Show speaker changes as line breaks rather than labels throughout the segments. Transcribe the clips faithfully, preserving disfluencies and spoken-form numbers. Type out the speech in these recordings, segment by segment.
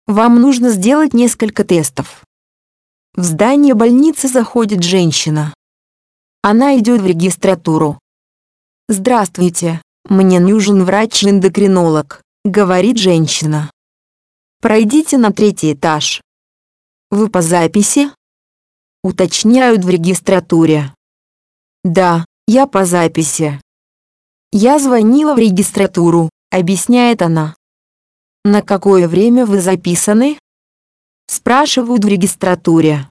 Вам нужно сделать несколько тестов. В здание больницы заходит женщина. Она идет в регистратуру. «Здравствуйте, мне нужен врач-эндокринолог», — говорит женщина. «Пройдите на третий этаж». «Вы по записи?» — уточняют в регистратуре. «Да, я по записи». «Я звонила в регистратуру», — объясняет она. «На какое время вы записаны?» — спрашивают в регистратуре.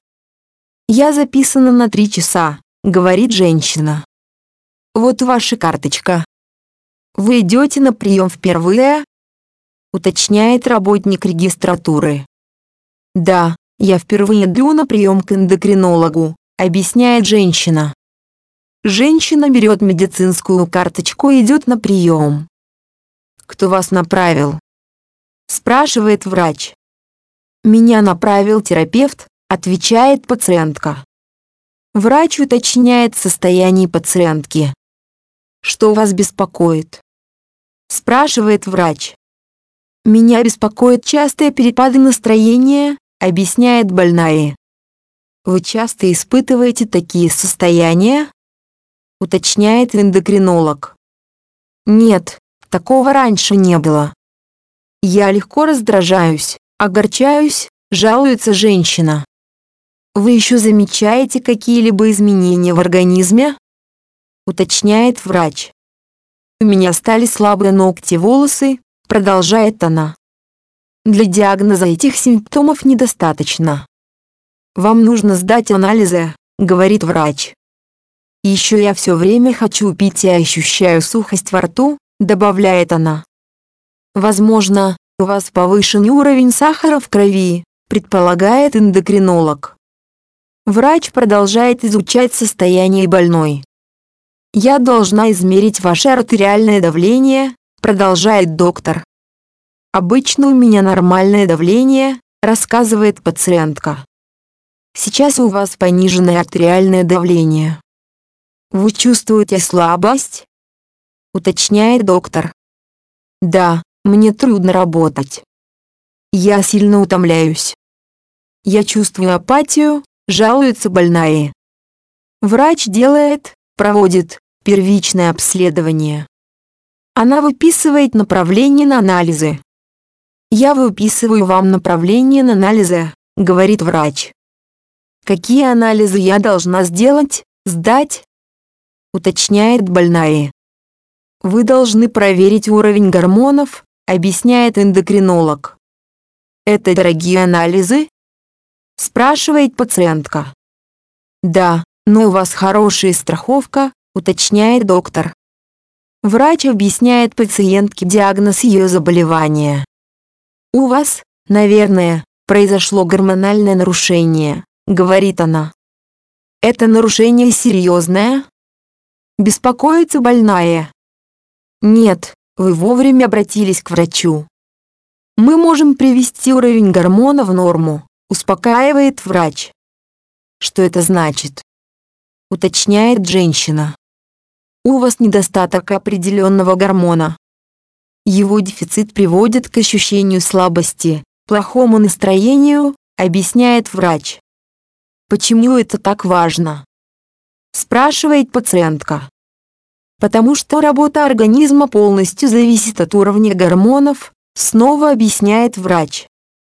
«Я записана на три часа», — говорит женщина. «Вот ваша карточка». «Вы идете на прием впервые?» — уточняет работник регистратуры. «Да, я впервые иду на прием к эндокринологу», — объясняет женщина. Женщина берет медицинскую карточку и идет на прием. «Кто вас направил?» — спрашивает врач. «Меня направил терапевт», — отвечает пациентка. Врач уточняет состояние пациентки. «Что вас беспокоит?» — спрашивает врач. «Меня беспокоят частые перепады настроения», — объясняет больная. «Вы часто испытываете такие состояния?» — уточняет эндокринолог. «Нет, такого раньше не было. Я легко раздражаюсь, огорчаюсь», — жалуется женщина. «Вы еще замечаете какие-либо изменения в организме?» — уточняет врач. «У меня стали слабые ногти, волосы», — продолжает она. «Для диагноза этих симптомов недостаточно. Вам нужно сдать анализы», — говорит врач. «Еще я все время хочу пить и ощущаю сухость во рту», — добавляет она. «Возможно, у вас повышенный уровень сахара в крови», — предполагает эндокринолог. Врач продолжает изучать состояние больной. «Я должна измерить ваше артериальное давление», — продолжает доктор. «Обычно у меня нормальное давление», — рассказывает пациентка. «Сейчас у вас пониженное артериальное давление». «Вы чувствуете слабость?» — уточняет доктор. «Да, мне трудно работать. Я сильно утомляюсь. Я чувствую апатию», — жалуется больная. Врач делает, проводит первичное обследование. Она выписывает направление на анализы. «Я выписываю вам направление на анализы», — говорит врач. «Какие анализы я должна сделать, сдать?» — уточняет больная. «Вы должны проверить уровень гормонов», — объясняет эндокринолог. «Это дорогие анализы?» — спрашивает пациентка. «Да, но у вас хорошая страховка», — уточняет доктор. Врач объясняет пациентке диагноз ее заболевания. «У вас, наверное, произошло гормональное нарушение», — говорит она. «Это нарушение серьезное?» Беспокоится больная. «Нет, вы вовремя обратились к врачу. Мы можем привести уровень гормона в норму», — успокаивает врач. «Что это значит?» — уточняет женщина. «У вас недостаток определенного гормона. Его дефицит приводит к ощущению слабости, плохому настроению», — объясняет врач. «Почему это так важно?» — спрашивает пациентка. «Потому что работа организма полностью зависит от уровня гормонов», — снова объясняет врач.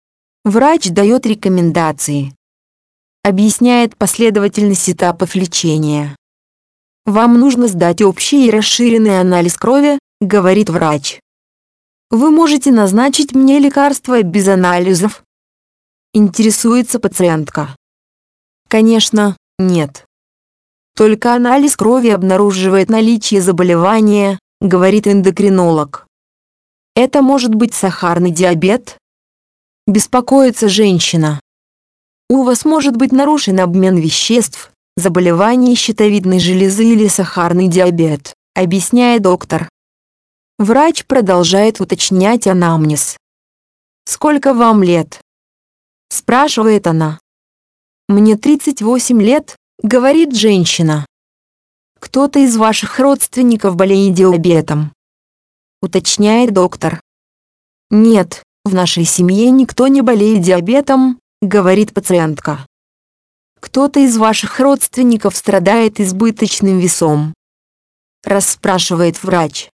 Врач дает рекомендации. Объясняет последовательность этапов лечения. «Вам нужно сдать общий и расширенный анализ крови», — говорит врач. «Вы можете назначить мне лекарства без анализов?» Интересуется пациентка. «Конечно, нет. Только анализ крови обнаруживает наличие заболевания», — говорит эндокринолог. «Это может быть сахарный диабет?» Беспокоится женщина. «У вас может быть нарушен обмен веществ, заболевание щитовидной железы или сахарный диабет», — объясняет доктор. Врач продолжает уточнять анамнез. «Сколько вам лет?» — спрашивает она. «Мне тридцать восемь лет», — говорит женщина. «Кто-то из ваших родственников болеет диабетом?» — уточняет доктор. «Нет, В нашей семье никто не болеет диабетом, говорит пациентка. Кто-то из ваших родственников страдает избыточным весом? Расспрашивает врач.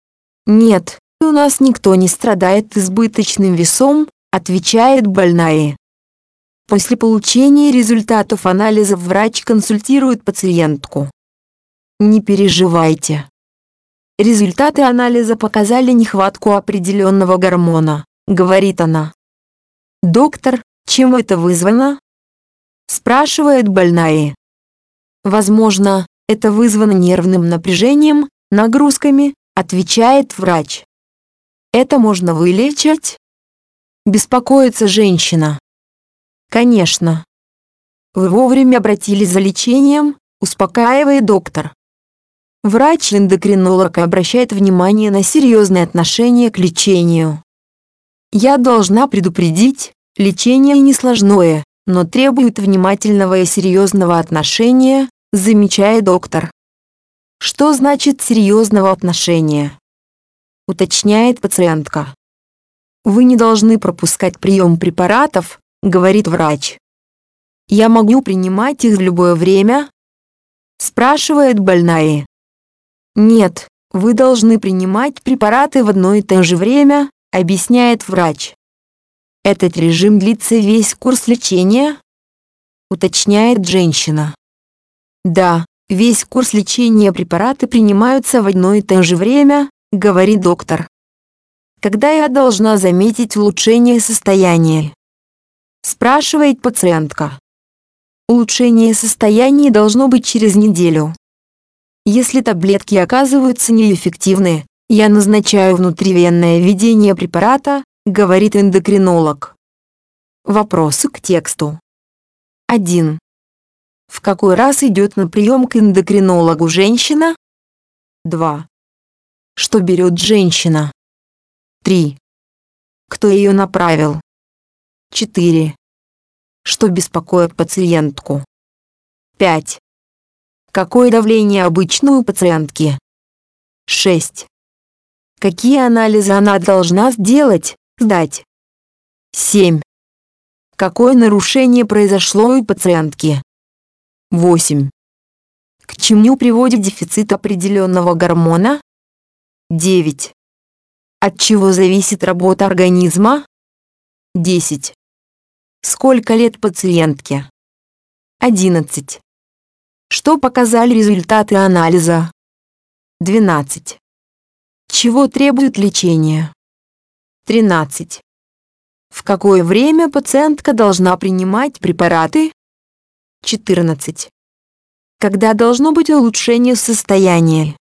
Нет, у нас никто не страдает избыточным весом, отвечает больная. После получения результатов анализов врач консультирует пациентку. Не переживайте. Результаты анализа показали нехватку определенного гормона, говорит она. Доктор, чем это вызвано? Спрашивает больная. Возможно, это вызвано нервным напряжением, нагрузками, отвечает врач. Это можно вылечить? Беспокоится женщина. Конечно. Вы вовремя обратились за лечением, успокаивает доктор. Врач-эндокринолог обращает внимание на серьезное отношение к лечению. Я должна предупредить, лечение несложное, но требует внимательного и серьезного отношения, замечает доктор. Что значит серьезного отношения? Уточняет пациентка. Вы не должны пропускать прием препаратов, говорит врач. Я могу принимать их в любое время? Спрашивает больная. Нет, вы должны принимать препараты в одно и то же время, объясняет врач. Этот режим длится весь курс лечения? Уточняет женщина. Да, весь курс лечения препараты принимаются в одно и то же время, говорит доктор. Когда я должна заметить улучшение состояния? Спрашивает пациентка. Улучшение состояния должно быть через неделю. Если таблетки оказываются неэффективны, я назначаю внутривенное введение препарата, говорит эндокринолог. Вопросы к тексту. один. В какой раз идет на прием к эндокринологу женщина? два. Что берет женщина? три. Кто ее направил? четыре. Что беспокоит пациентку? пять. Какое давление обычно у пациентки? шесть. Какие анализы она должна сделать, сдать? семь. Какое нарушение произошло у пациентки? восемь. К чему приводит дефицит определенного гормона? девять. От чего зависит работа организма? десять. Сколько лет пациентке? одиннадцать. Что показали результаты анализа? двенадцать. Чего требует лечение? тринадцать. В какое время пациентка должна принимать препараты? четырнадцать. Когда должно быть улучшение состояния?